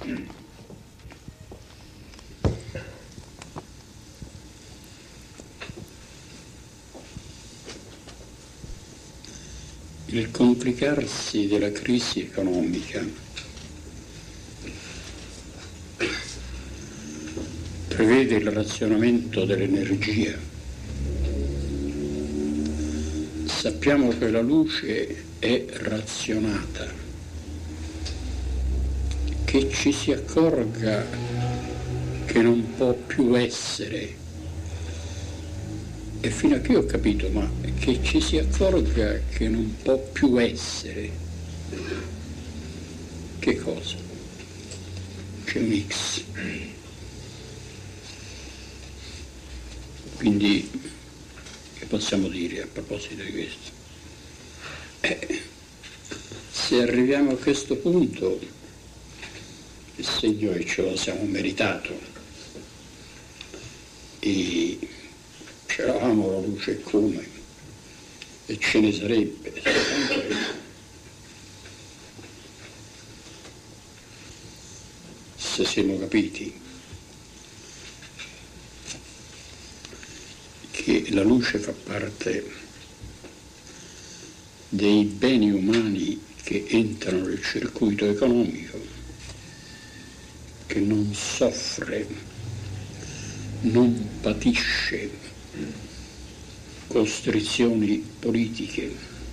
Il complicarsi della crisi economica prevede il razionamento dell'energia. Sappiamo che la luce è razionata, che ci si accorga che non può più essere. E fino a qui ho capito, ma che ci si accorga che non può più essere. Che cosa? C'è un X. Quindi, che possiamo dire a proposito di questo? Se arriviamo a questo punto, il segno che ce lo siamo meritato e c'eravamo la luce come e ce ne sarebbe se siamo capiti che la luce fa parte dei beni umani che entrano nel circuito economico, che non soffre, non patisce costrizioni politiche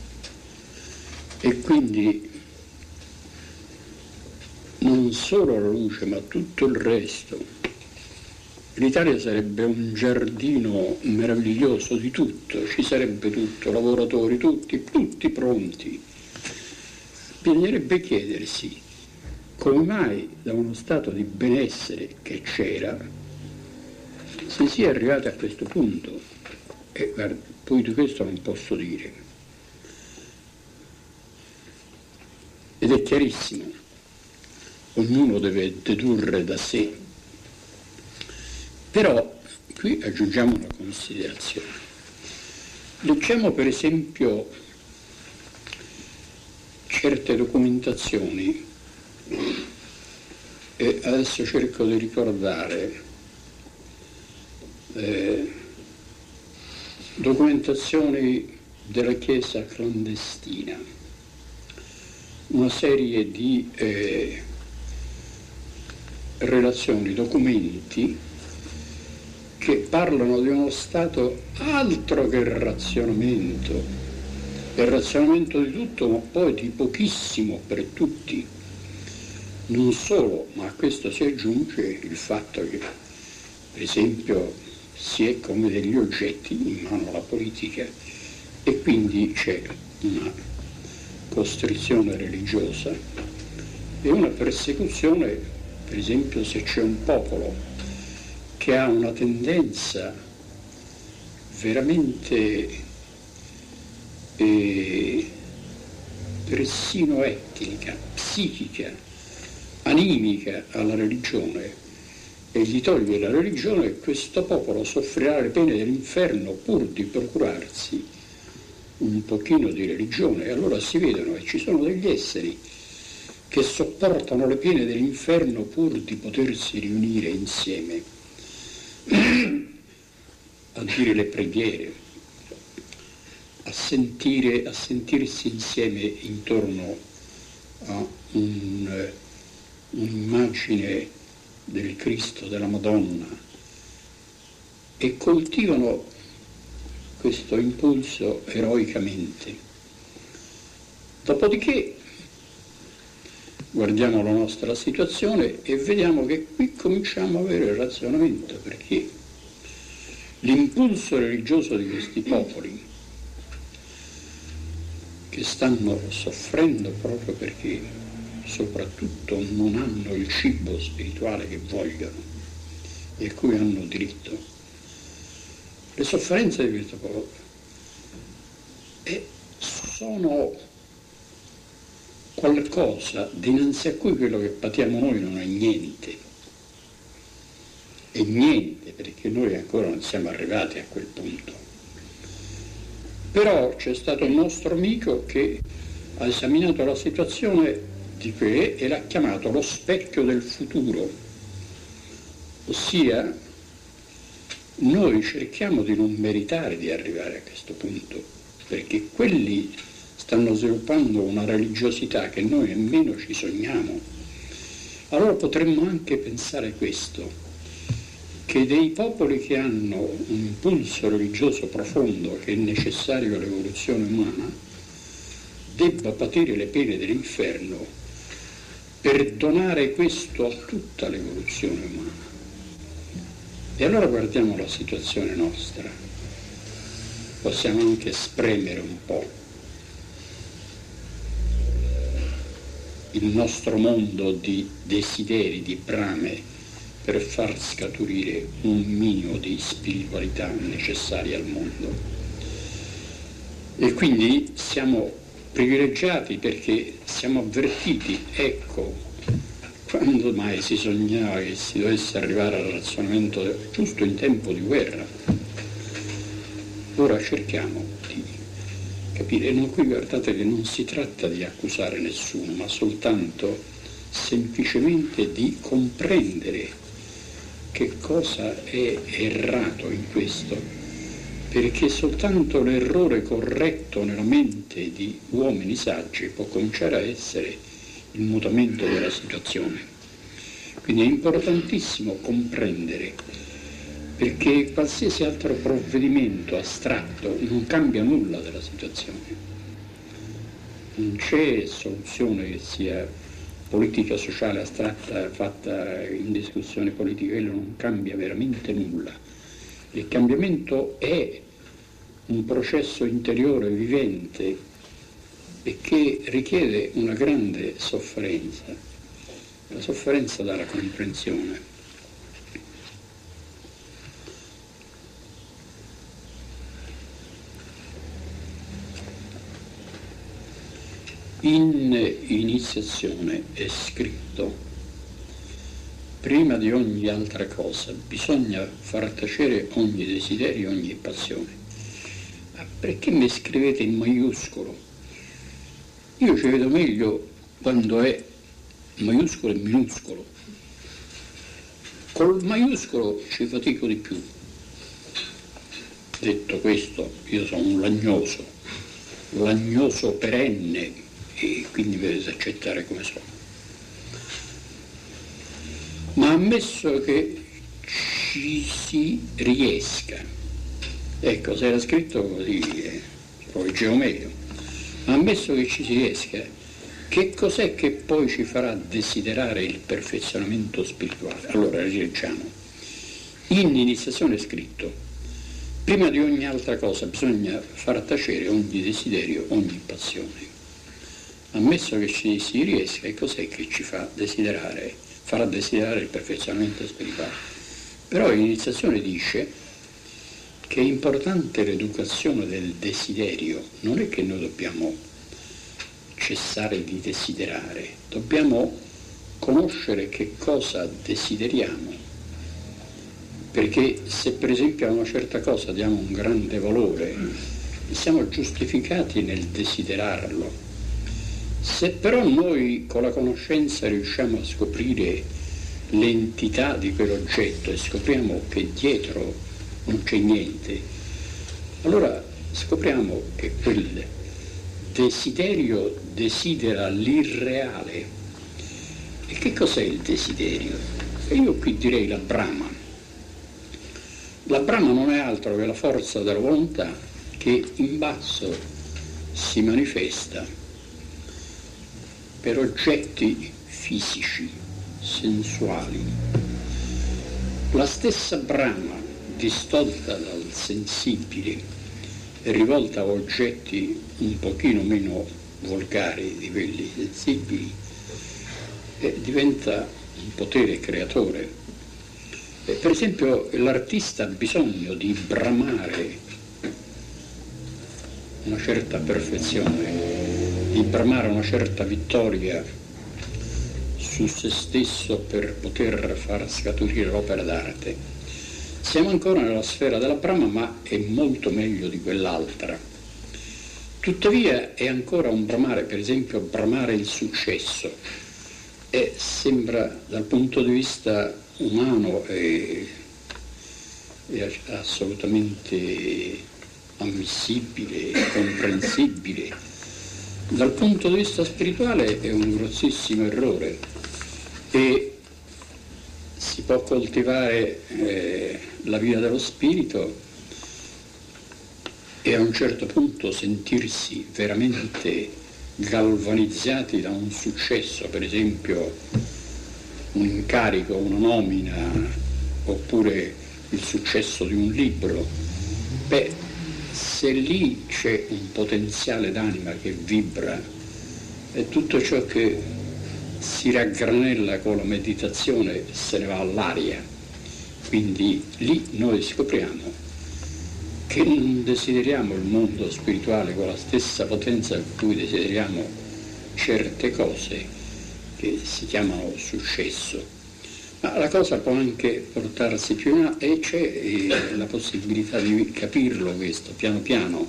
e quindi non solo la luce ma tutto il resto. L'Italia sarebbe un giardino meraviglioso di tutto, ci sarebbe tutto, lavoratori tutti pronti. Bisognerebbe chiedersi come mai da uno stato di benessere che c'era si sia arrivati a questo punto. E guarda, poi di questo non posso dire. Ed è chiarissimo, ognuno deve dedurre da sé. Però qui aggiungiamo una considerazione. Leggiamo per esempio certe documentazioni e adesso cerco di ricordare documentazioni della Chiesa clandestina, una serie di relazioni, documenti che parlano di uno Stato altro che il razionamento di tutto, ma poi di pochissimo per tutti. Non solo, ma a questo si aggiunge il fatto che, per esempio, si è come degli oggetti in mano alla politica e quindi c'è una costrizione religiosa e una persecuzione, per esempio, se c'è un popolo che ha una tendenza veramente persino etnica, psichica, animica alla religione e gli toglie la religione, questo popolo soffrirà le pene dell'inferno pur di procurarsi un pochino di religione. E allora si vedono che ci sono degli esseri che sopportano le pene dell'inferno pur di potersi riunire insieme a dire le preghiere, a sentirsi insieme intorno a un'immagine del Cristo, della Madonna, e coltivano questo impulso eroicamente. Dopodiché guardiamo la nostra situazione e vediamo che qui cominciamo a avere il razionamento, perché l'impulso religioso di questi popoli che stanno soffrendo proprio perché soprattutto non hanno il cibo spirituale che vogliono e a cui hanno diritto, le sofferenze di questo popolo sono qualcosa dinanzi a cui quello che patiamo noi non è niente. E niente, perché noi ancora non siamo arrivati a quel punto. Però c'è stato un nostro amico che ha esaminato la situazione di que e l'ha chiamato lo specchio del futuro, ossia noi cerchiamo di non meritare di arrivare a questo punto, perché quelli stanno sviluppando una religiosità che noi nemmeno ci sogniamo. Allora potremmo anche pensare questo, che dei popoli che hanno un impulso religioso profondo che è necessario all'evoluzione umana debba patire le pene dell'inferno per donare questo a tutta l'evoluzione umana. E allora guardiamo la situazione nostra, possiamo anche spremere un po' il nostro mondo di desideri, di brame, per far scaturire un minimo di spiritualità necessaria al mondo. E quindi siamo privilegiati perché siamo avvertiti, ecco, quando mai si sognava che si dovesse arrivare al razionamento giusto in tempo di guerra? Ora cerchiamo di capire, e qui guardate che non si tratta di accusare nessuno, ma soltanto semplicemente di comprendere che cosa è errato in questo, perché soltanto l'errore corretto nella mente di uomini saggi può cominciare a essere il mutamento della situazione. Quindi è importantissimo comprendere, perché qualsiasi altro provvedimento astratto non cambia nulla della situazione. Non c'è soluzione che sia politica sociale astratta fatta in discussione politica, quello non cambia veramente nulla. Il cambiamento è un processo interiore vivente e che richiede una grande sofferenza, la sofferenza dalla comprensione. In iniziazione è scritto: prima di ogni altra cosa bisogna far tacere ogni desiderio, ogni passione. Ma perché mi scrivete in maiuscolo? Io ci vedo meglio quando è maiuscolo e minuscolo. Col maiuscolo ci fatico di più. Detto questo, io sono un lagnoso perenne, e quindi mi dovete accettare come sono. Ma ammesso che ci si riesca, ecco, se era scritto così, lo leggevo meglio. Ma ammesso che ci si riesca, che cos'è che poi ci farà desiderare il perfezionamento spirituale? Allora rileggiamo. In iniziazione è scritto: prima di ogni altra cosa bisogna far tacere ogni desiderio, ogni passione. Ammesso che ci si riesca, che cos'è che ci farà desiderare il perfezionamento spirituale? Però l'iniziazione dice che è importante l'educazione del desiderio. Non è che noi dobbiamo cessare di desiderare, dobbiamo conoscere che cosa desideriamo, perché se per esempio a una certa cosa diamo un grande valore, siamo giustificati nel desiderarlo. Se però noi con la conoscenza riusciamo a scoprire l'entità di quell'oggetto e scopriamo che dietro non c'è niente, allora scopriamo che quel desiderio desidera l'irreale. E che cos'è il desiderio? E io qui direi la Brahma. La Brahma non è altro che la forza della volontà che in basso si manifesta per oggetti fisici, sensuali. La stessa Brahma, distolta dal sensibile e rivolta a oggetti un pochino meno volgari di quelli sensibili, diventa un potere creatore. Per esempio l'artista ha bisogno di bramare una certa perfezione, di bramare una certa vittoria su se stesso per poter far scaturire l'opera d'arte. Siamo ancora nella sfera della Brahma, ma è molto meglio di quell'altra. Tuttavia è ancora un bramare, per esempio bramare il successo, e sembra dal punto di vista umano è assolutamente ammissibile, comprensibile. Dal punto di vista spirituale è un grossissimo errore e si può coltivare la via dello spirito e a un certo punto sentirsi veramente galvanizzati da un successo, per esempio un incarico, una nomina, oppure il successo di un libro. Beh, se lì c'è un potenziale d'anima che vibra e tutto ciò che si raggranella con la meditazione se ne va all'aria. Quindi lì noi scopriamo che non desideriamo il mondo spirituale con la stessa potenza con cui desideriamo certe cose che si chiamano successo. Ma la cosa può anche portarsi più in là e c'è la possibilità di capirlo questo piano piano,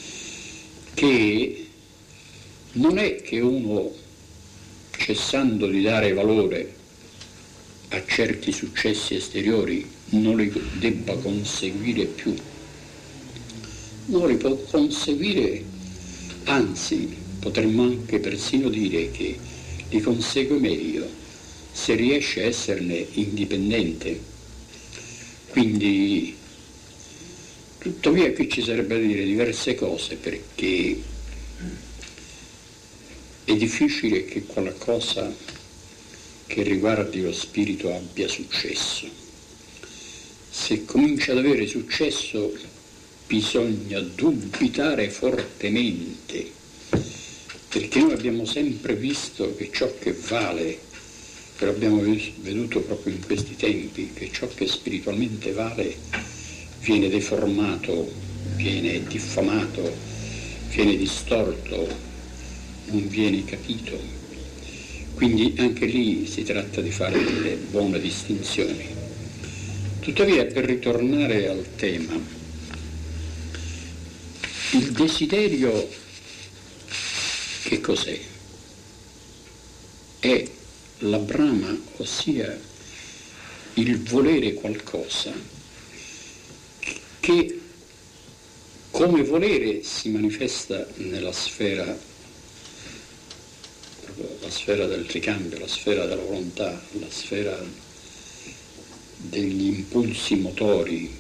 che non è che uno, cessando di dare valore a certi successi esteriori, non li debba conseguire più. Non li può conseguire, anzi potremmo anche persino dire che li consegue meglio se riesce a esserne indipendente. Quindi tuttavia qui ci sarebbe da dire diverse cose, perché è difficile che qualcosa che riguardi lo spirito abbia successo. Se comincia ad avere successo bisogna dubitare fortemente, perché noi abbiamo sempre visto che ciò che vale, e l'abbiamo veduto proprio in questi tempi, che ciò che spiritualmente vale viene deformato, viene diffamato, viene distorto, non viene capito. Quindi anche lì si tratta di fare delle buone distinzioni. Tuttavia, per ritornare al tema, il desiderio che cos'è? È la brama, ossia il volere qualcosa che come volere si manifesta nella sfera, proprio la sfera del ricambio, la sfera della volontà, la sfera degli impulsi motori.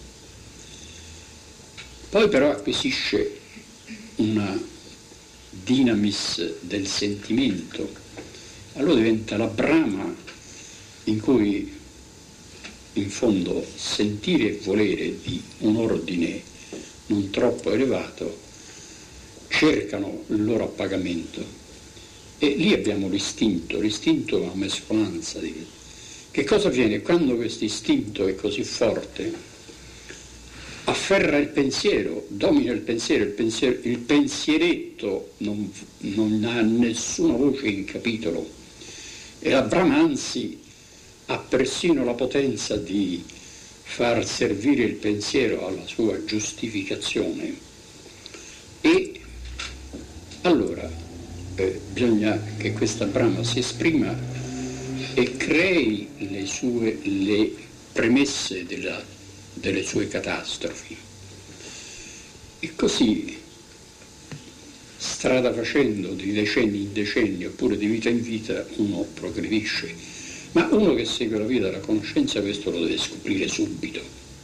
Poi però acquisisce una dinamis del sentimento, allora diventa la brama in cui in fondo sentire e volere di un ordine non troppo elevato cercano il loro appagamento. E lì abbiamo l'istinto è una mescolanza di... Che cosa avviene quando questo istinto è così forte? Afferra il pensiero, domina il pensiero, il pensieretto non ha nessuna voce in capitolo e la brama anzi ha persino la potenza di far servire il pensiero alla sua giustificazione. E allora bisogna che questa brama si esprima e crei le premesse delle sue catastrofi. E così, strada facendo, di decenni in decenni, oppure di vita in vita, uno progredisce. Ma uno che segue la via della conoscenza questo lo deve scoprire subito.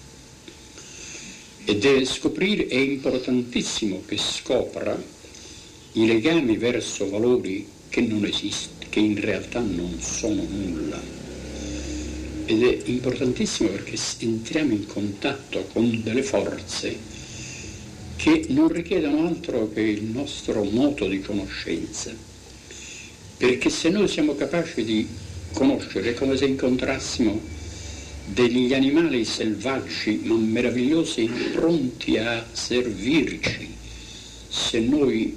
E deve scoprire, è importantissimo che scopra i legami verso valori che non esistono, che in realtà non sono nulla. Ed è importantissimo perché entriamo in contatto con delle forze che non richiedono altro che il nostro moto di conoscenza. Perché se noi siamo capaci di conoscere, è come se incontrassimo degli animali selvaggi ma meravigliosi, pronti a servirci, se noi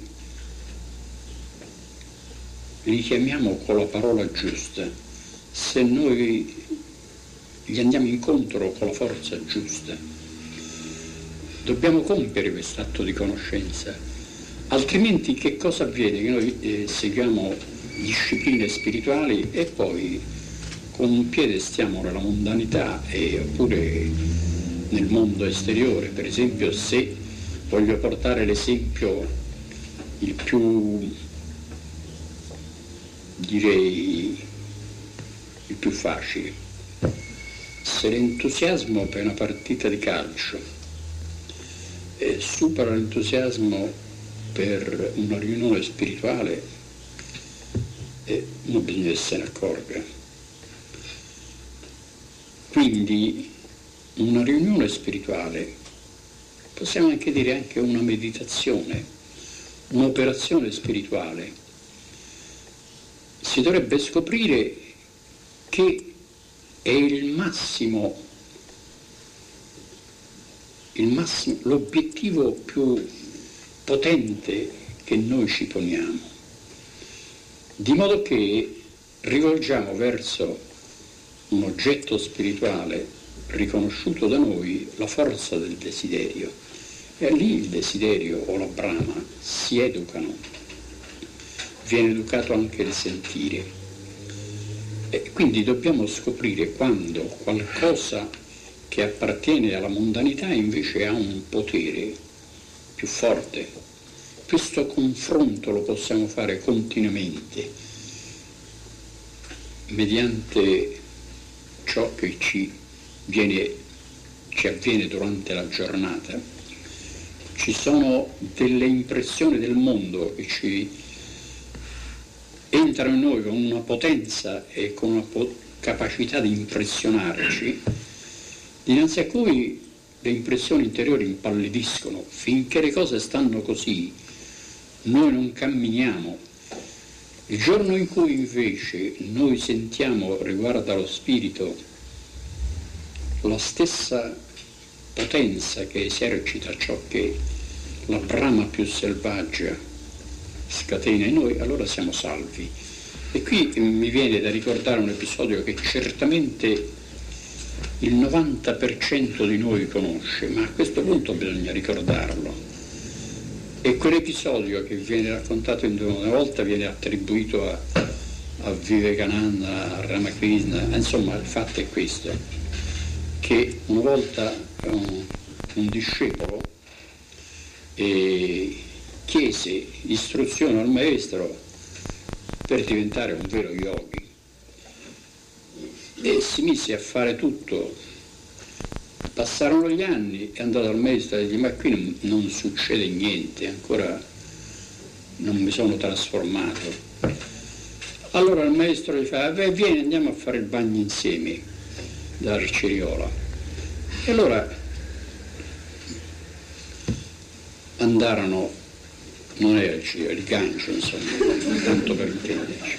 li chiamiamo con la parola giusta, se noi gli andiamo incontro con la forza giusta. Dobbiamo compiere quest'atto di conoscenza, Altrimenti che cosa avviene? Che noi seguiamo discipline spirituali e poi con un piede stiamo nella mondanità oppure nel mondo esteriore. Per esempio, se voglio portare l'esempio il più, direi, il più facile, se l'entusiasmo per una partita di calcio supera l'entusiasmo per una riunione spirituale, non bisogna che se ne accorga. Quindi una riunione spirituale, possiamo anche dire anche una meditazione, un'operazione spirituale, si dovrebbe scoprire che è il massimo, l'obiettivo più potente che noi ci poniamo, di modo che rivolgiamo verso un oggetto spirituale riconosciuto da noi la forza del desiderio, e lì il desiderio o la brama si educano, viene educato anche il sentire, e quindi dobbiamo scoprire quando qualcosa che appartiene alla mondanità invece ha un potere più forte. Questo confronto lo possiamo fare continuamente mediante ciò che ci avviene durante la giornata. Ci sono delle impressioni del mondo che ci entrano in noi con una potenza e con una capacità di impressionarci, dinanzi a cui le impressioni interiori impallidiscono. Finché le cose stanno così, noi non camminiamo. Il giorno in cui invece noi sentiamo riguardo allo spirito la stessa potenza che esercita ciò che la brama più selvaggia scatena in noi, allora siamo salvi. E qui mi viene da ricordare un episodio che certamente il 90% di noi conosce, ma a questo punto bisogna ricordarlo. E quell'episodio che viene raccontato una volta viene attribuito a Vivekananda, a Ramakrishna, insomma il fatto è questo, che una volta un discepolo chiese istruzione al maestro per diventare un vero yogi e si mise a fare tutto. Passarono gli anni, è andato al maestro e gli disse: ma qui non succede niente, ancora non mi sono trasformato. Allora il maestro gli fa: vieni, andiamo a fare il bagno insieme dalla Ceriola. E allora andarono, non era il Gancio, insomma, tanto per intenderci.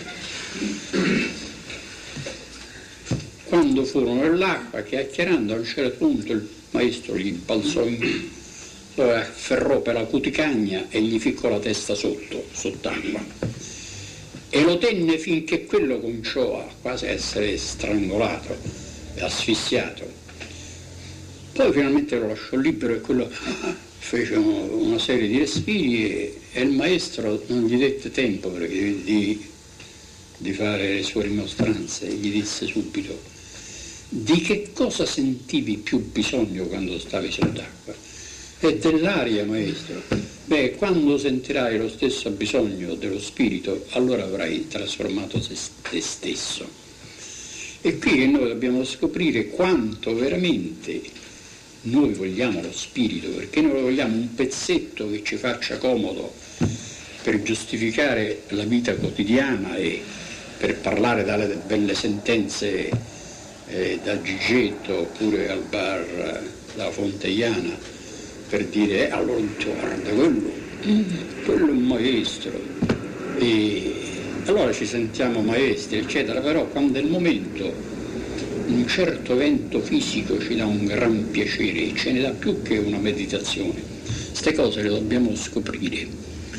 Quando furono nell'acqua, chiacchierando, a un certo punto il maestro gli balzò lo afferrò per la cuticagna e gli ficcò la testa sott'acqua. E lo tenne finché quello cominciò a quasi essere strangolato e asfissiato. Poi finalmente lo lasciò libero e quello fece una serie di respiri e il maestro non gli dette tempo di fare le sue rimostranze, e gli disse subito: di che cosa sentivi più bisogno quando stavi sott'acqua? E dell'aria, maestro. Beh, quando sentirai lo stesso bisogno dello spirito, allora avrai trasformato te stesso. E qui che noi dobbiamo scoprire quanto veramente noi vogliamo lo spirito, perché noi vogliamo un pezzetto che ci faccia comodo per giustificare la vita quotidiana e per parlare dalle belle sentenze da Gigetto oppure al bar da Fonteiana, per dire allora guarda quello è un maestro, e allora ci sentiamo maestri eccetera. Però quando è il momento, un certo evento fisico ci dà un gran piacere, ce ne dà più che una meditazione. Queste cose le dobbiamo scoprire.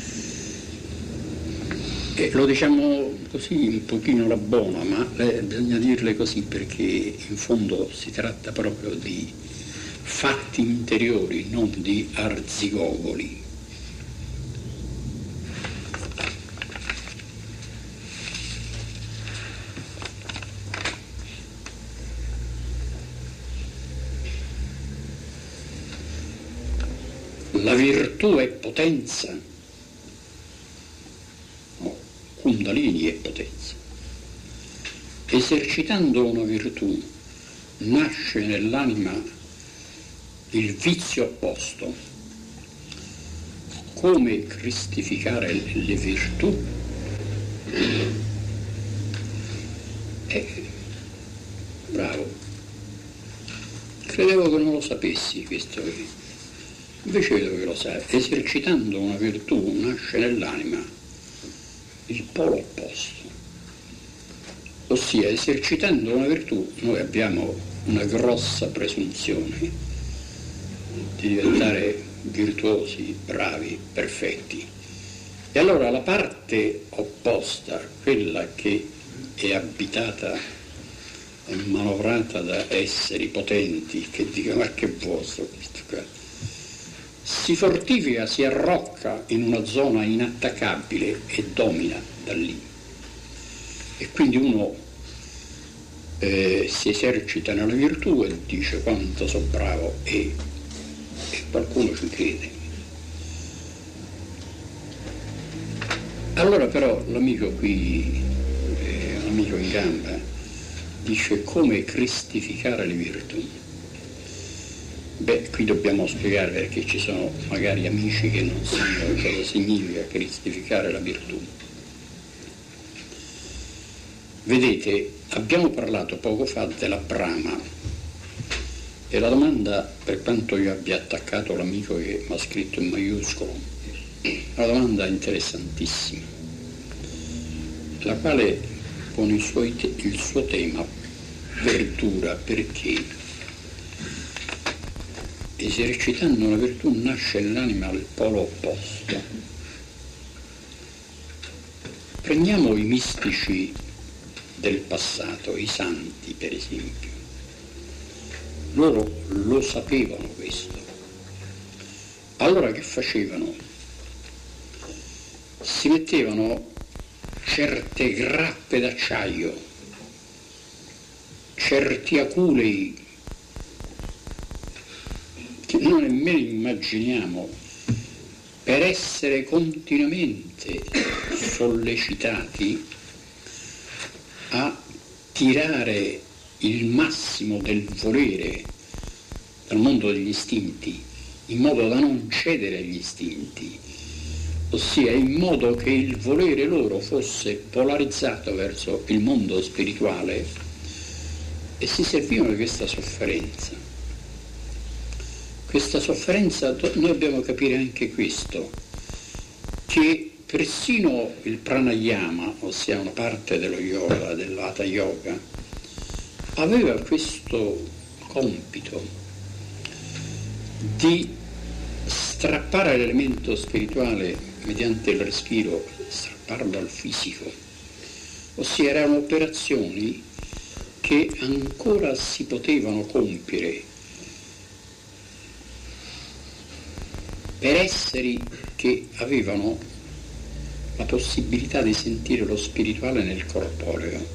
E lo diciamo così un pochino alla buona, ma bisogna dirle così perché in fondo si tratta proprio di fatti interiori, non di arzigogoli. la virtù è potenza, no, Kundalini è potenza. Esercitando una virtù nasce nell'anima il vizio opposto. Come cristificare le virtù? Bravo, credevo che non lo sapessi questo, invece vedo che lo sai. Esercitando una virtù nasce nell'anima il polo opposto, ossia esercitando una virtù noi abbiamo una grossa presunzione di diventare virtuosi, bravi, perfetti, e allora la parte opposta, quella che è abitata è manovrata da esseri potenti che dicono ma che vostro questo qua, si fortifica, si arrocca in una zona inattaccabile e domina da lì. E quindi uno si esercita nella virtù e dice quanto sono bravo e qualcuno ci crede. Allora però l'amico qui, l'amico in gamba, dice come cristificare le virtù. Beh, qui dobbiamo spiegare perché ci sono magari amici che non sanno cosa significa cristificare la virtù. Vedete, abbiamo parlato poco fa della Brahma e la domanda, per quanto io abbia attaccato l'amico che mi ha scritto in maiuscolo, una domanda interessantissima, la quale pone il suo tema verdura, perché esercitando una virtù nasce nell'anima al polo opposto. Prendiamo i mistici del passato, i santi per esempio, loro lo sapevano questo. Allora che facevano? Si mettevano certe grappe d'acciaio, certi aculei che noi nemmeno immaginiamo, per essere continuamente sollecitati a tirare il massimo del volere dal mondo degli istinti, in modo da non cedere agli istinti, ossia in modo che il volere loro fosse polarizzato verso il mondo spirituale, e si servivano di questa sofferenza. Questa sofferenza, noi dobbiamo capire anche questo, che persino il pranayama, ossia una parte dello yoga, dell'hatha yoga, aveva questo compito di strappare l'elemento spirituale mediante il respiro, strapparlo al fisico, ossia erano operazioni che ancora si potevano compiere per esseri che avevano la possibilità di sentire lo spirituale nel corporeo.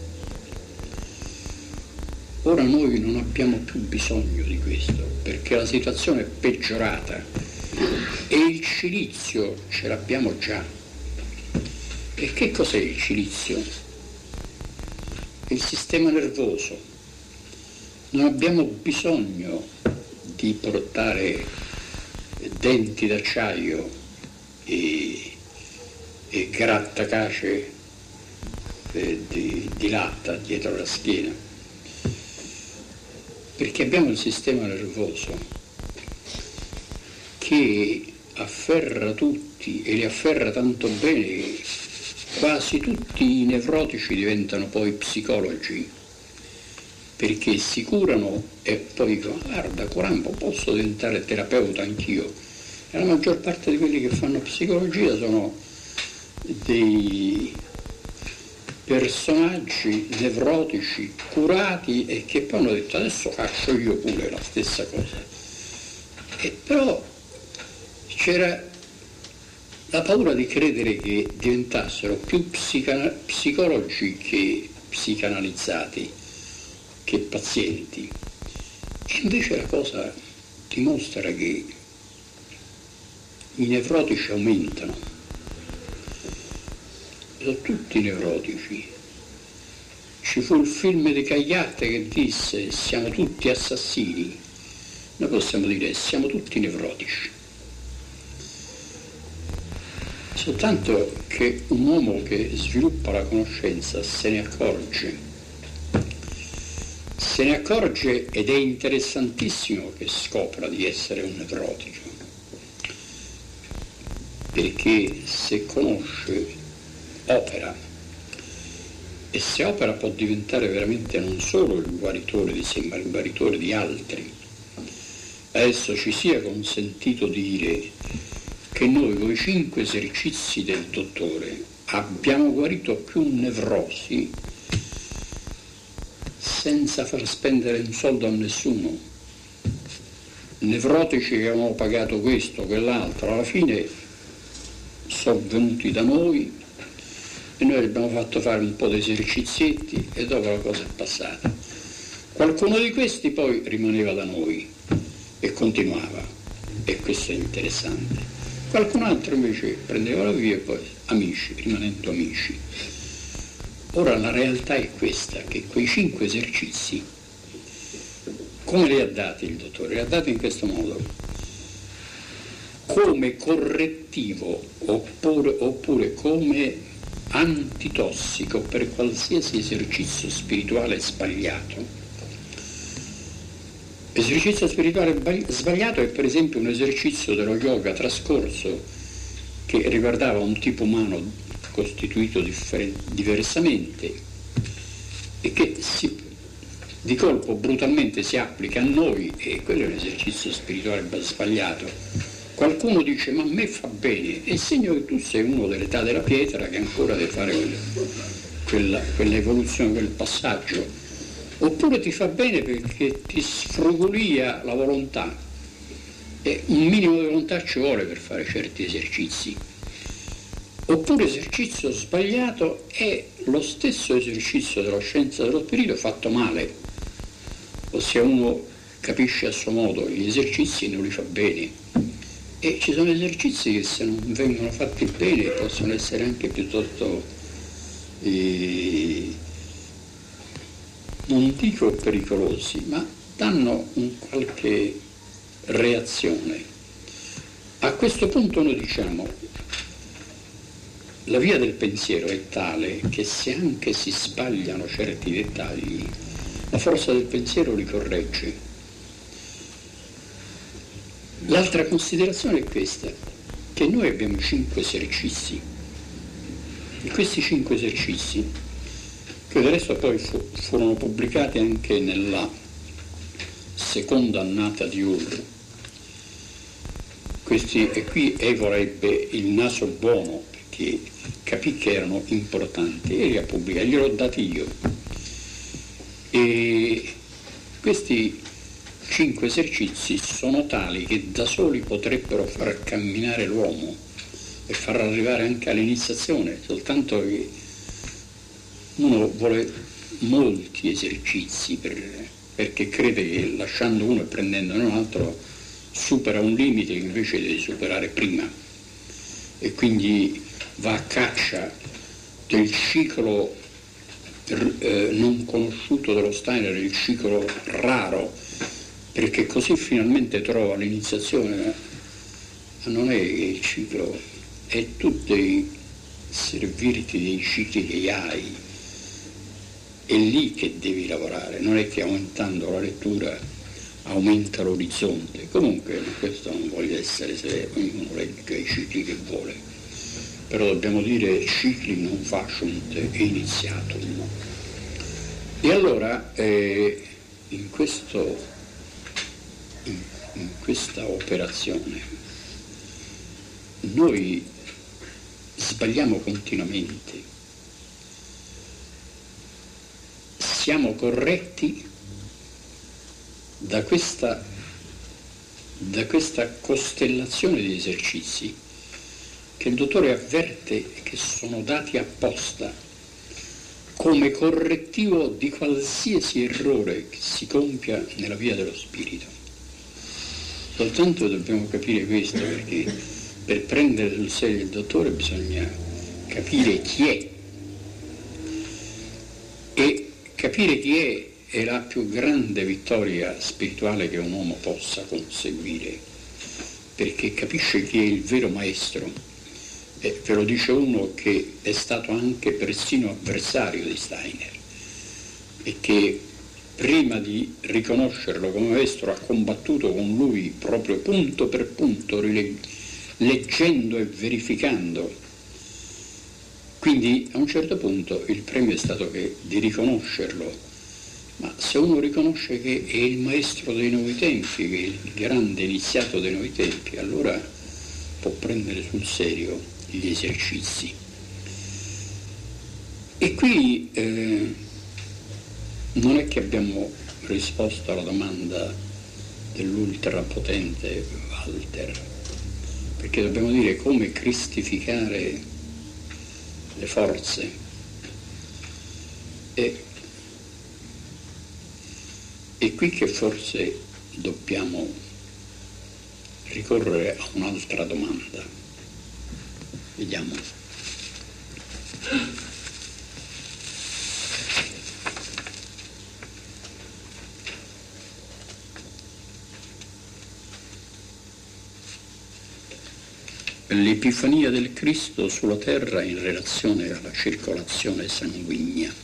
Ora noi non abbiamo più bisogno di questo, perché la situazione è peggiorata e il cilizio ce l'abbiamo già. E che cos'è il cilizio? Il sistema nervoso. Non abbiamo bisogno di portare denti d'acciaio e grattacace di latta dietro la schiena, perché abbiamo il sistema nervoso che afferra tutti e li afferra tanto bene che quasi tutti i nevrotici diventano poi psicologi, perché si curano e poi dicono guarda, curando posso diventare terapeuta anch'io. E la maggior parte di quelli che fanno psicologia sono dei personaggi nevrotici curati e che poi hanno detto adesso faccio io pure la stessa cosa. E però c'era la paura di credere che diventassero più psicologi che psicanalizzati, che pazienti. E invece la cosa dimostra che i nevrotici aumentano, sono tutti nevrotici. Ci fu il film di Cagliarte che disse siamo tutti assassini, noi possiamo dire siamo tutti nevrotici. Soltanto che un uomo che sviluppa la conoscenza se ne accorge ed è interessantissimo che scopra di essere un nevrotico, perché se conosce opera, e se opera può diventare veramente non solo il guaritore di sé ma il guaritore di altri. Adesso ci sia consentito dire che noi con i 5 esercizi del dottore abbiamo guarito più nevrosi senza far spendere un soldo a nessuno. Nevrotici che avevano pagato questo, quell'altro, alla fine sono venuti da noi e noi abbiamo fatto fare un po' di esercizietti e dopo la cosa è passata. Qualcuno di questi poi rimaneva da noi e continuava, e questo è interessante. Qualcun altro invece prendeva la via e poi amici, rimanendo amici. Ora la realtà è questa, che quei 5 esercizi, come li ha dati il dottore? Li ha dati in questo modo, come correttivo oppure come antitossico per qualsiasi esercizio spirituale sbagliato. Esercizio spirituale sbagliato è per esempio un esercizio dello yoga trascorso che riguardava un tipo umano costituito diversamente e che di colpo brutalmente si applica a noi, e quello è un esercizio spirituale sbagliato. Qualcuno dice ma a me fa bene, è segno che tu sei uno dell'età della pietra che ancora deve fare quell'evoluzione, quel passaggio. Oppure ti fa bene perché ti sfrugolia la volontà, e un minimo di volontà ci vuole per fare certi esercizi. Oppure esercizio sbagliato è lo stesso esercizio della scienza dello spirito fatto male, ossia uno capisce a suo modo gli esercizi e non li fa bene, e ci sono esercizi che se non vengono fatti bene possono essere anche piuttosto non dico pericolosi, ma danno un qualche reazione. A questo punto noi diciamo la via del pensiero è tale che se anche si sbagliano certi dettagli, la forza del pensiero li corregge. L'altra considerazione è questa, che noi abbiamo 5 esercizi, e questi 5 esercizi, che del resto poi furono pubblicati anche nella seconda annata di Ur. E qui Evola ebbe il naso buono perché capì che erano importanti e li ha pubblicati, gliel'ho dati io. E questi 5 esercizi sono tali che da soli potrebbero far camminare l'uomo e far arrivare anche all'iniziazione, soltanto che uno vuole molti esercizi perché crede che lasciando uno e prendendone un altro supera un limite che invece deve superare prima, e quindi va a caccia del ciclo non conosciuto dello Steiner, il ciclo raro, perché così finalmente trova l'iniziazione. Ma non è che il ciclo, è tu devi servirti dei cicli che hai, è lì che devi lavorare, non è che aumentando la lettura aumenta l'orizzonte. Comunque questo non voglio essere severo, ognuno legge i cicli che vuole, però dobbiamo dire cicli non faciunt e iniziatum. E allora in questa operazione noi sbagliamo continuamente, siamo corretti da questa costellazione di esercizi che il dottore avverte che sono dati apposta come correttivo di qualsiasi errore che si compia nella via dello spirito. Soltanto dobbiamo capire questo, perché per prendere sul serio il dottore bisogna capire chi è. E capire chi è la più grande vittoria spirituale che un uomo possa conseguire, perché capisce chi è il vero maestro. E ve lo dice uno che è stato anche persino avversario di Steiner e che prima di riconoscerlo come maestro ha combattuto con lui proprio punto per punto, leggendo e verificando. Quindi a un certo punto il premio è stato di riconoscerlo. Ma se uno riconosce che è il maestro dei nuovi tempi, che è il grande iniziato dei nuovi tempi, allora può prendere sul serio gli esercizi. E qui non è che abbiamo risposto alla domanda dell'ultrapotente Walter, perché dobbiamo dire come cristificare le forze. E qui che forse dobbiamo ricorrere a un'altra domanda. Vediamo. L'Epifania del Cristo sulla terra in relazione alla circolazione sanguigna.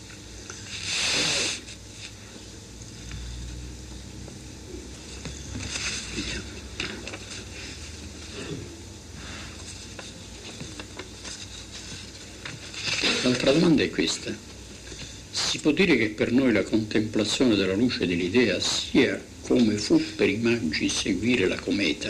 L'altra domanda è questa. Si può dire che per noi la contemplazione della luce dell'idea sia come fu per i magi seguire la cometa?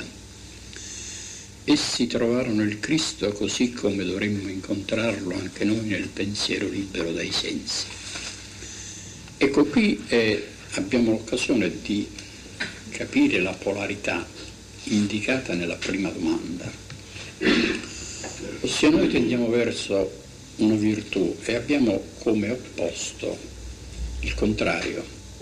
Essi trovarono il Cristo così come dovremmo incontrarlo anche noi nel pensiero libero dai sensi. Ecco, qui abbiamo l'occasione di capire la polarità indicata nella prima domanda. Ossia, noi tendiamo verso una virtù e abbiamo come opposto il contrario.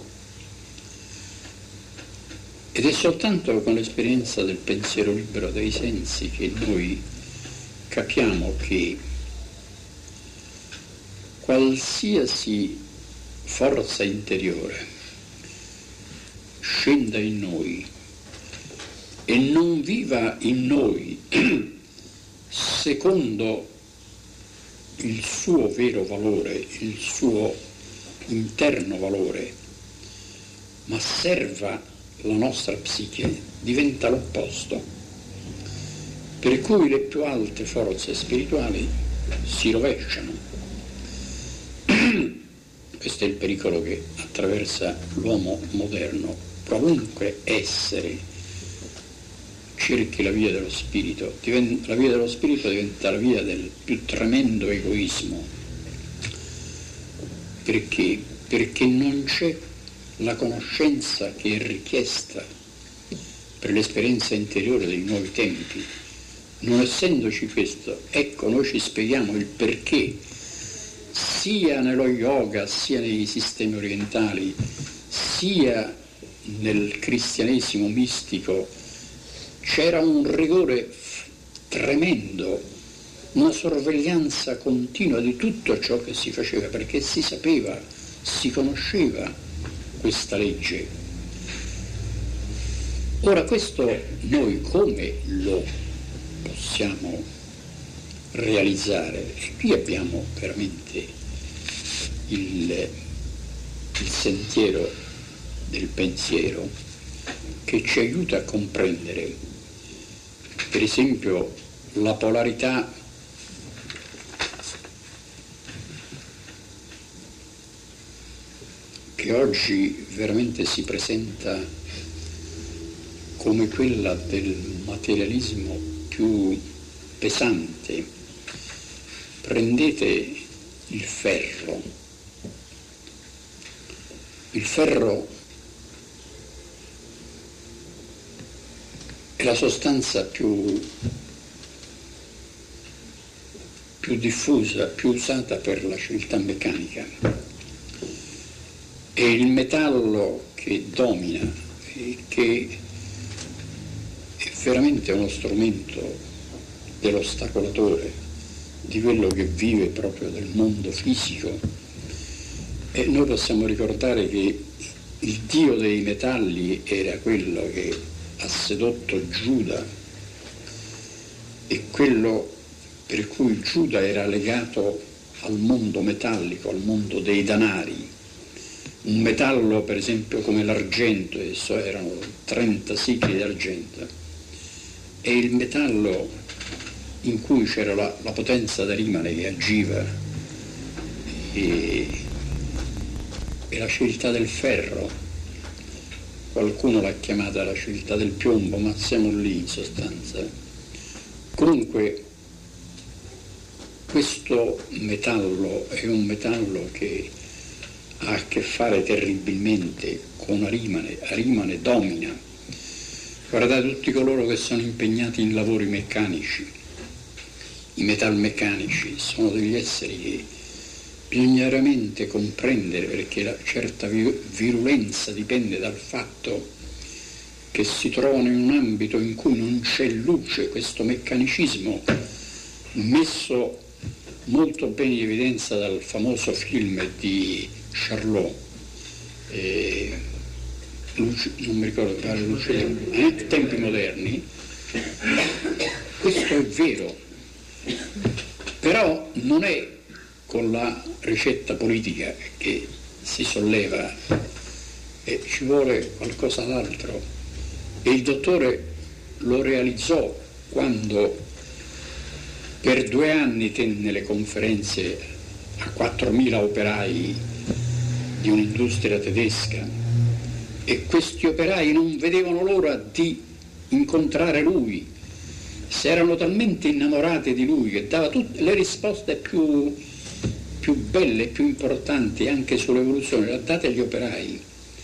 Ed è soltanto con l'esperienza del pensiero libero dai sensi che noi capiamo che qualsiasi forza interiore scenda in noi e non viva in noi secondo il suo vero valore, il suo interno valore, ma serva la nostra psiche, diventa l'opposto, per cui le più alte forze spirituali si rovesciano. Questo è il pericolo che attraversa l'uomo moderno. Qualunque essere cerchi la via dello spirito, la via dello spirito diventa la via del più tremendo egoismo. Perché? Perché non c'è la conoscenza che è richiesta per l'esperienza interiore dei nuovi tempi. Non essendoci questo, ecco, noi ci spieghiamo il perché, sia nello yoga, sia nei sistemi orientali, sia nel cristianesimo mistico, c'era un rigore tremendo, una sorveglianza continua di tutto ciò che si faceva, perché si sapeva, si conosceva questa legge. Ora questo noi come lo possiamo realizzare? E qui abbiamo veramente il sentiero del pensiero che ci aiuta a comprendere, per esempio, la polarità che oggi veramente si presenta come quella del materialismo più pesante. Prendete il ferro. Il ferro è la sostanza più diffusa, più usata per la civiltà meccanica. È il metallo che domina e che è veramente uno strumento dell'ostacolatore, di quello che vive proprio del mondo fisico. E noi possiamo ricordare che il dio dei metalli era quello che ha sedotto Giuda e quello per cui Giuda era legato al mondo metallico, al mondo dei danari. Un metallo, per esempio, come l'argento, esso erano 30 sicli d'argento, e il metallo in cui c'era la potenza d'Arimane che agiva e la civiltà del ferro. Qualcuno l'ha chiamata la civiltà del piombo, ma siamo lì in sostanza. Comunque questo metallo è un metallo che ha a che fare terribilmente con Arimane. Arimane domina. Guardate tutti coloro che sono impegnati in lavori meccanici, i metalmeccanici sono degli esseri che bisogna veramente comprendere, perché la certa virulenza dipende dal fatto che si trovano in un ambito in cui non c'è luce. Questo meccanicismo, messo molto bene in evidenza dal famoso film di Charlot, non mi ricordo, Tempi moderni, questo è vero, però non è con la ricetta politica che si solleva, e ci vuole qualcosa d'altro. E il dottore lo realizzò quando per 2 anni tenne le conferenze a 4.000 operai di un'industria tedesca, e questi operai non vedevano l'ora di incontrare lui. Si erano talmente innamorati di lui che dava tutte le risposte più belle, più importanti anche sull'evoluzione, le ha date agli operai.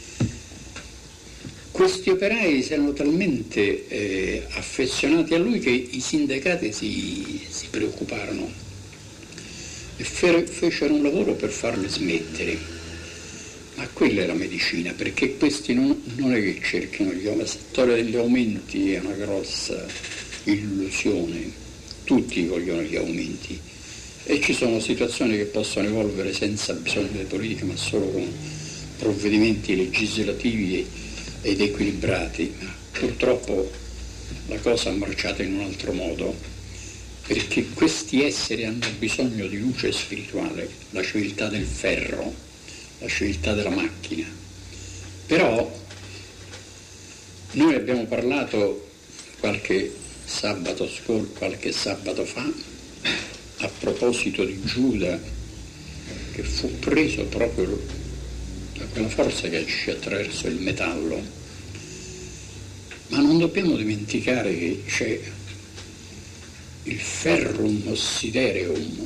Questi operai si erano talmente affezionati a lui che i sindacati si preoccuparono e fecero un lavoro per farli smettere. Ma quella è la medicina, perché questi non è che cercano gli aumenti. La storia degli aumenti è una grossa illusione, tutti vogliono gli aumenti, e ci sono situazioni che possono evolvere senza bisogno delle politiche, ma solo con provvedimenti legislativi ed equilibrati. Ma purtroppo la cosa ha marciato in un altro modo, perché questi esseri hanno bisogno di luce spirituale, la civiltà del ferro, la civiltà della macchina. Però noi abbiamo parlato qualche sabato fa a proposito di Giuda, che fu preso proprio da quella forza che agisce attraverso il metallo. Ma non dobbiamo dimenticare che c'è il ferrum ossidereum,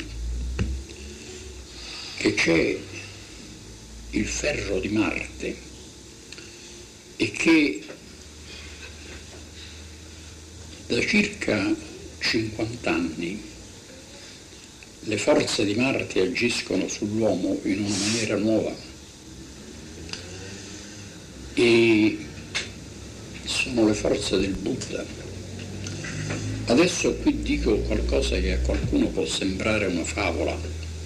che c'è il ferro di Marte, e che da circa 50 anni le forze di Marte agiscono sull'uomo in una maniera nuova, e sono le forze del Buddha. Adesso qui dico qualcosa che a qualcuno può sembrare una favola,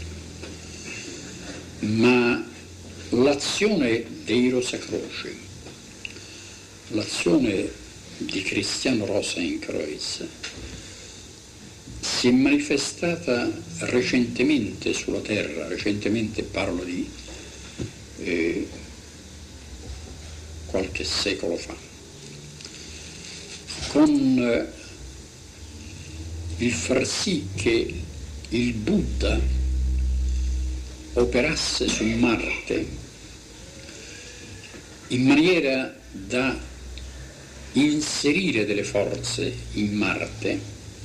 ma l'azione dei Rosacroce, l'azione di Cristiano Rosenkreuz, si è manifestata recentemente sulla Terra. Recentemente parlo di qualche secolo fa, con il far sì che il Buddha operasse su Marte in maniera da inserire delle forze in Marte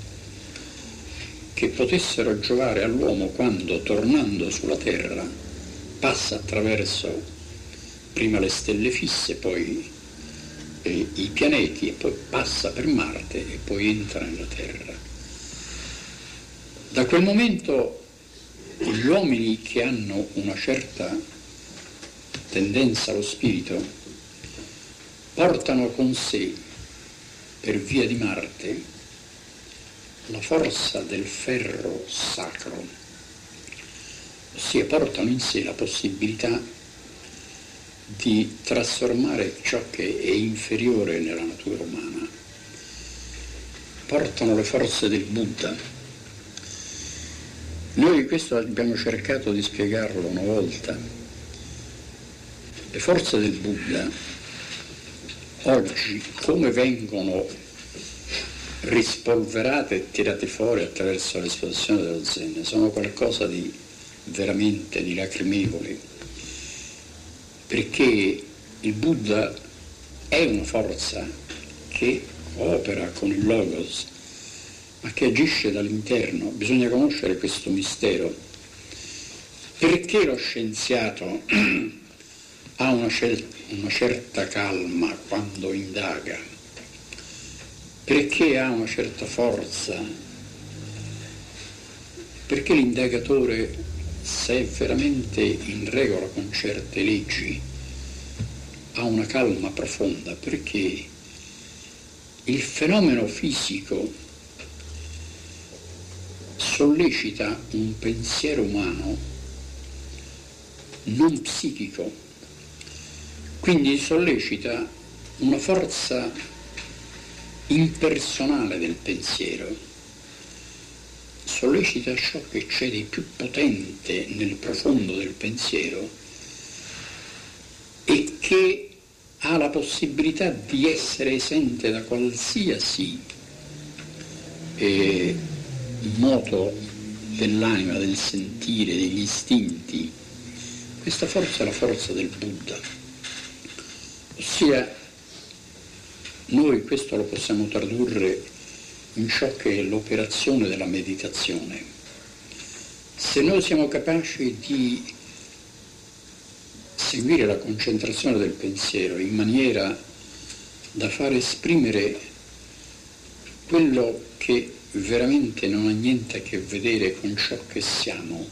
che potessero giovare all'uomo quando, tornando sulla Terra, passa attraverso prima le stelle fisse, poi i pianeti, e poi passa per Marte e poi entra nella Terra. Da quel momento gli uomini che hanno una certa tendenza allo spirito portano con sé, per via di Marte, la forza del ferro sacro, ossia portano in sé la possibilità di trasformare ciò che è inferiore nella natura umana, portano le forze del Buddha. Noi questo abbiamo cercato di spiegarlo una volta. Le forze del Buddha oggi come vengono rispolverate e tirate fuori attraverso l'esposizione dello Zen sono qualcosa di veramente di lacrimevole, perché il Buddha è una forza che opera con il Logos, ma che agisce dall'interno. Bisogna conoscere questo mistero. Perché lo scienziato ha una certa calma quando indaga? Perché ha una certa forza? Perché l'indagatore, se è veramente in regola con certe leggi, ha una calma profonda? Perché il fenomeno fisico sollecita un pensiero umano non psichico, quindi sollecita una forza impersonale del pensiero, sollecita ciò che c'è di più potente nel profondo del pensiero e che ha la possibilità di essere esente da qualsiasi moto dell'anima, del sentire, degli istinti. Questa forza è la forza del Buddha, ossia noi questo lo possiamo tradurre in ciò che è l'operazione della meditazione. Se noi siamo capaci di seguire la concentrazione del pensiero in maniera da far esprimere quello che veramente non ha niente a che vedere con ciò che siamo,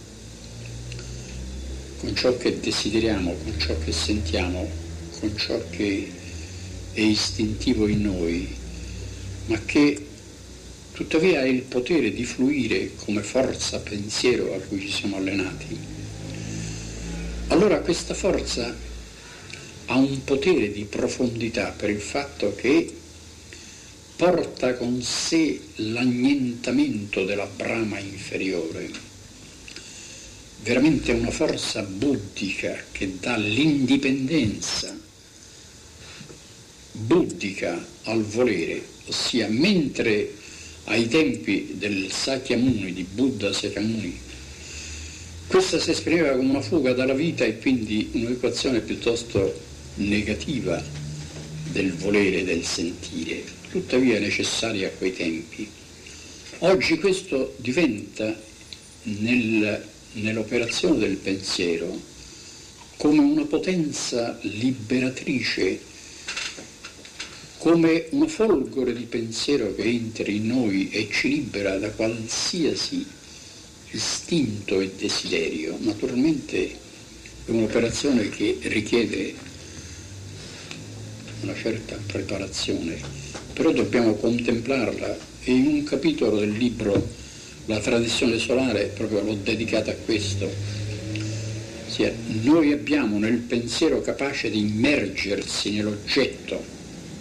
con ciò che desideriamo, con ciò che sentiamo, con ciò che è istintivo in noi, ma che tuttavia ha il potere di fluire come forza pensiero a cui ci siamo allenati. Allora questa forza ha un potere di profondità per il fatto che porta con sé l'annientamento della brama inferiore, veramente una forza buddhica che dà l'indipendenza buddhica al volere, ossia mentre ai tempi del Sakyamuni, di Buddha Sakyamuni, questa si esprimeva come una fuga dalla vita e quindi un'equazione piuttosto negativa del volere e del sentire, tuttavia necessaria a quei tempi. Oggi questo diventa nell'operazione del pensiero come una potenza liberatrice, come una folgore di pensiero che entra in noi e ci libera da qualsiasi istinto e desiderio. Naturalmente è un'operazione che richiede una certa preparazione, però dobbiamo contemplarla, e in un capitolo del libro La tradizione solare proprio l'ho dedicata a questo. Ossia, noi abbiamo nel pensiero capace di immergersi nell'oggetto,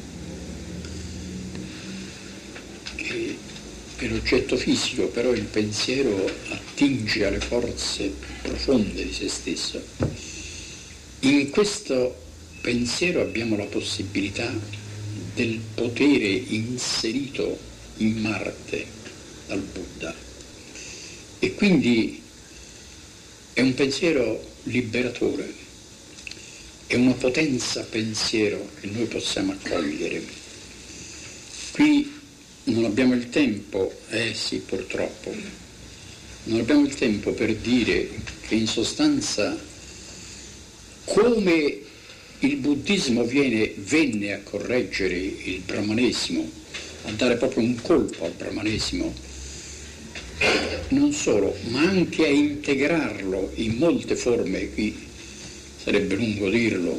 che è l'oggetto fisico, però il pensiero attinge alle forze profonde di se stesso. In questo pensiero abbiamo la possibilità del potere inserito in Marte dal Buddha, e quindi è un pensiero liberatore, è una potenza pensiero che noi possiamo accogliere. Qui non abbiamo il tempo, sì purtroppo, non abbiamo il tempo per dire che in sostanza come il buddismo venne a correggere il brahmanesimo, a dare proprio un colpo al brahmanesimo, non solo, ma anche a integrarlo in molte forme, qui sarebbe lungo dirlo.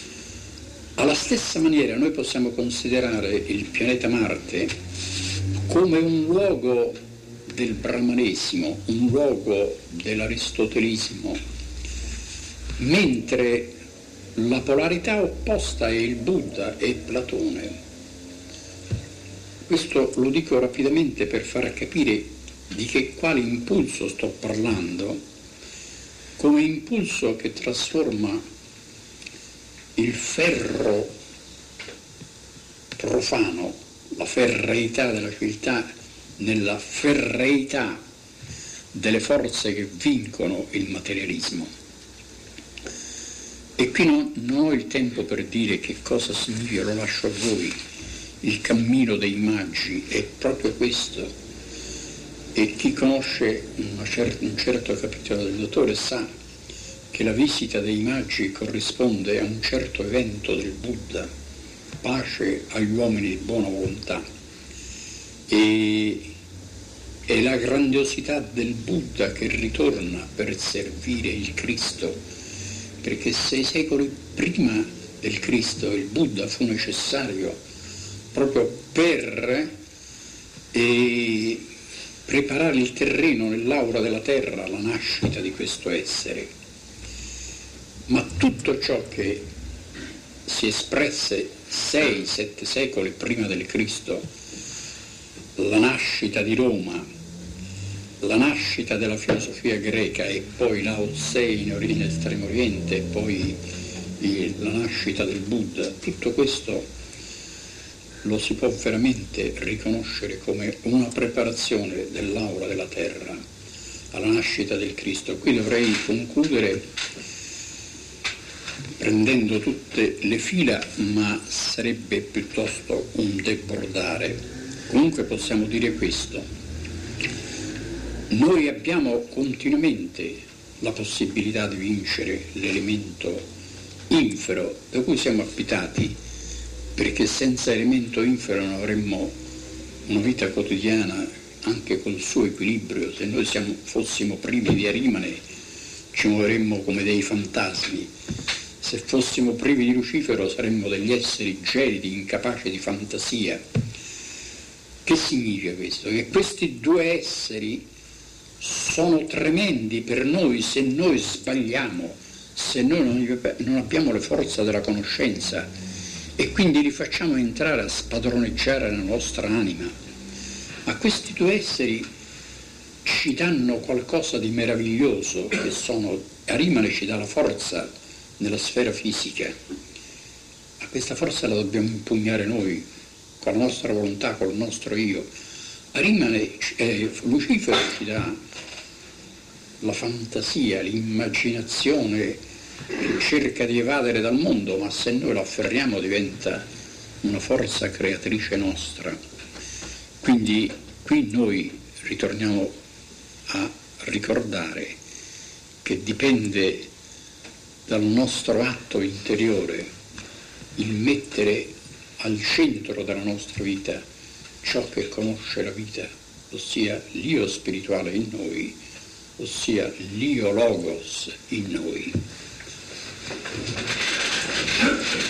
Alla stessa maniera noi possiamo considerare il pianeta Marte come un luogo del brahmanesimo, un luogo dell'aristotelismo, mentre la polarità opposta è il Buddha e Platone. Questo lo dico rapidamente per far capire di che quale impulso sto parlando, come impulso che trasforma il ferro profano, la ferreità della civiltà, nella ferreità delle forze che vincono il materialismo. E qui non ho il tempo per dire che cosa significa, lo lascio a voi. Il cammino dei maggi è proprio questo, e chi conosce un certo capitolo del dottore sa che la visita dei maggi corrisponde a un certo evento del Buddha, pace agli uomini di buona volontà, e è la grandiosità del Buddha che ritorna per servire il Cristo, perché 6 secoli prima del Cristo il Buddha fu necessario proprio per preparare il terreno nell'aura della terra alla nascita di questo essere. Ma tutto ciò che si espresse 6-7 secoli prima del Cristo, la nascita di Roma, la nascita della filosofia greca e poi Lao Tse in Estremo Oriente e poi la nascita del Buddha, tutto questo lo si può veramente riconoscere come una preparazione dell'aura della terra alla nascita del Cristo. Qui dovrei concludere prendendo tutte le fila, ma sarebbe piuttosto un debordare. Comunque possiamo dire questo: noi abbiamo continuamente la possibilità di vincere l'elemento infero da cui siamo abitati, perché senza elemento infero non avremmo una vita quotidiana anche col suo equilibrio. Se noi fossimo privi di Arimane ci muoveremmo come dei fantasmi, se fossimo privi di Lucifero saremmo degli esseri gelidi, incapaci di fantasia. Che significa questo? Che questi due esseri sono tremendi per noi se noi sbagliamo, se noi non abbiamo le forze della conoscenza, e quindi li facciamo entrare a spadroneggiare la nostra anima. Ma questi due esseri ci danno qualcosa di meraviglioso, che sono, Arimane ci dà la forza nella sfera fisica, ma questa forza la dobbiamo impugnare noi, con la nostra volontà, col nostro io. Arimane, Lucifero ci dà la fantasia, l'immaginazione, che cerca di evadere dal mondo, ma se noi lo afferriamo diventa una forza creatrice nostra. Quindi qui noi ritorniamo a ricordare che dipende dal nostro atto interiore il mettere al centro della nostra vita ciò che conosce la vita, ossia l'io spirituale in noi, ossia l'io logos in noi.